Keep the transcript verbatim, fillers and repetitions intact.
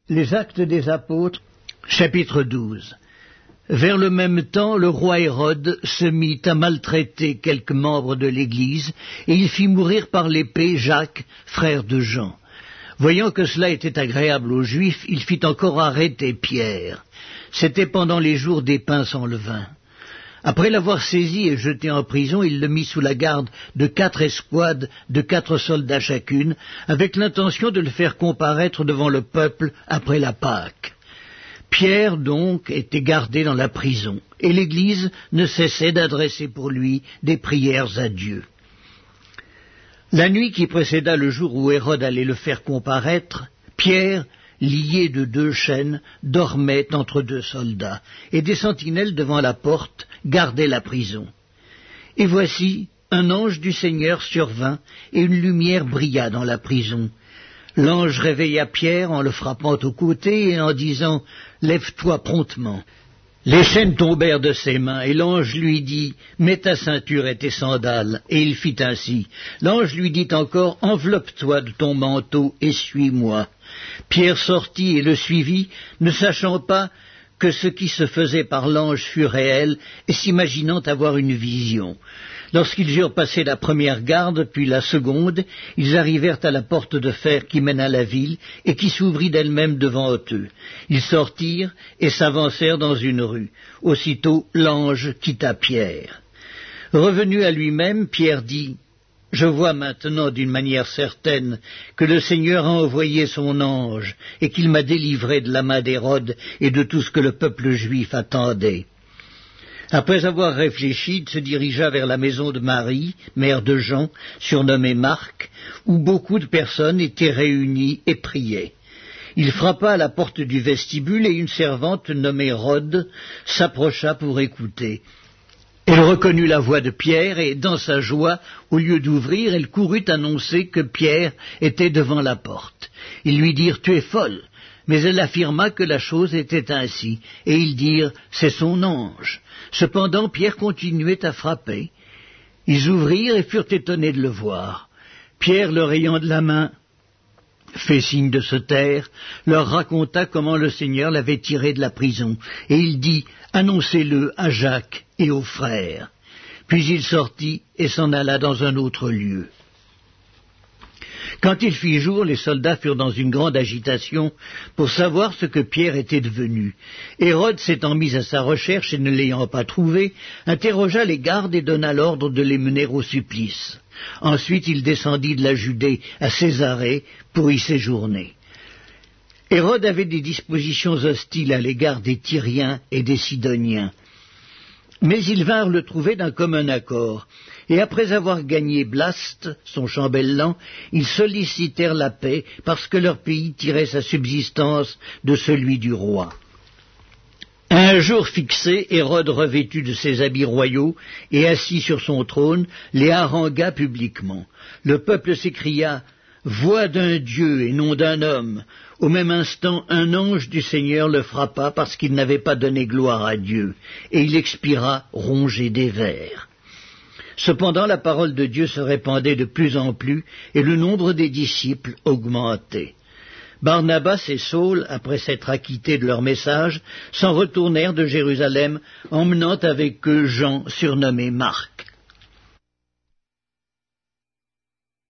Les Actes des Apôtres, chapitre douze. Vers le même temps, le roi Hérode se mit à maltraiter quelques membres de l'Église, et il fit mourir par l'épée Jacques, frère de Jean. Voyant que cela était agréable aux Juifs, il fit encore arrêter Pierre. C'était pendant les jours des pains sans levain. Après l'avoir saisi et jeté en prison, il le mit sous la garde de quatre escouades de quatre soldats chacune, avec l'intention de le faire comparaître devant le peuple après la Pâque. Pierre, donc, était gardé dans la prison, et l'Église ne cessait d'adresser pour lui des prières à Dieu. La nuit qui précéda le jour où Hérode allait le faire comparaître, Pierre, lié de deux chaînes, dormait entre deux soldats, et des sentinelles devant la porte gardaient la prison. Et voici, un ange du Seigneur survint, et une lumière brilla dans la prison. L'ange réveilla Pierre en le frappant au côté et en disant « Lève-toi promptement ». Les chaînes tombèrent de ses mains, et l'ange lui dit « Mets ta ceinture et tes sandales », et il fit ainsi. L'ange lui dit encore « Enveloppe-toi de ton manteau et suis-moi ». Pierre sortit et le suivit, ne sachant pas que ce qui se faisait par l'ange fut réel, et s'imaginant avoir une vision. Lorsqu'ils eurent passé la première garde, puis la seconde, ils arrivèrent à la porte de fer qui mène à la ville, et qui s'ouvrit d'elle-même devant eux. Ils sortirent et s'avancèrent dans une rue. Aussitôt l'ange quitta Pierre. Revenu à lui-même, Pierre dit « Je vois maintenant d'une manière certaine que le Seigneur a envoyé son ange, et qu'il m'a délivré de la main d'Hérode et de tout ce que le peuple juif attendait. » Après avoir réfléchi, il se dirigea vers la maison de Marie, mère de Jean, surnommée Marc, où beaucoup de personnes étaient réunies et priaient. Il frappa à la porte du vestibule et une servante nommée Rhode s'approcha pour écouter. Elle reconnut la voix de Pierre et, dans sa joie, au lieu d'ouvrir, elle courut annoncer que Pierre était devant la porte. Ils lui dirent « Tu es folle !» Mais elle affirma que la chose était ainsi, et ils dirent « C'est son ange ». Cependant, Pierre continuait à frapper. Ils ouvrirent et furent étonnés de le voir. Pierre, leur ayant de la main fait signe de se taire, leur raconta comment le Seigneur l'avait tiré de la prison, et il dit « Annoncez-le à Jacques et aux frères ». Puis il sortit et s'en alla dans un autre lieu. Quand il fit jour, les soldats furent dans une grande agitation pour savoir ce que Pierre était devenu. Hérode, s'étant mis à sa recherche et ne l'ayant pas trouvé, interrogea les gardes et donna l'ordre de les mener au supplice. Ensuite, il descendit de la Judée à Césarée pour y séjourner. Hérode avait des dispositions hostiles à l'égard des Tyriens et des Sidoniens. Mais ils vinrent le trouver d'un commun accord, et après avoir gagné Blaste, son chambellan, ils sollicitèrent la paix parce que leur pays tirait sa subsistance de celui du roi. À un jour fixé, Hérode, revêtu de ses habits royaux et assis sur son trône, les harangua publiquement. Le peuple s'écria « Voix d'un Dieu et non d'un homme !» Au même instant, un ange du Seigneur le frappa parce qu'il n'avait pas donné gloire à Dieu, et il expira rongé des vers. Cependant, la parole de Dieu se répandait de plus en plus, et le nombre des disciples augmentait. Barnabas et Saul, après s'être acquittés de leur message, s'en retournèrent de Jérusalem, emmenant avec eux Jean, surnommé Marc.